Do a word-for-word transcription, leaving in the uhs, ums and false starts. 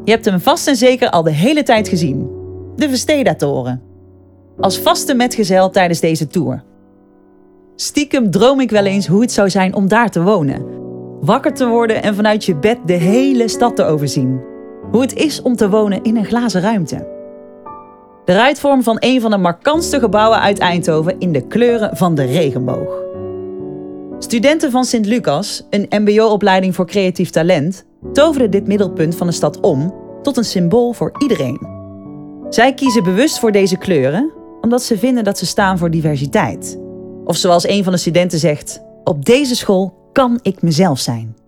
Je hebt hem vast en zeker al de hele tijd gezien. De Versteda-toren. Als vaste metgezel tijdens deze tour. Stiekem droom ik wel eens hoe het zou zijn om daar te wonen. Wakker te worden en vanuit je bed de hele stad te overzien. Hoe het is om te wonen in een glazen ruimte. De ruitvorm van een van de markantste gebouwen uit Eindhoven in de kleuren van de regenboog. Studenten van Sint-Lucas, een mbo-opleiding voor creatief talent, toverden dit middelpunt van de stad om tot een symbool voor iedereen. Zij kiezen bewust voor deze kleuren omdat ze vinden dat ze staan voor diversiteit. Of zoals een van de studenten zegt, op deze school kan ik mezelf zijn.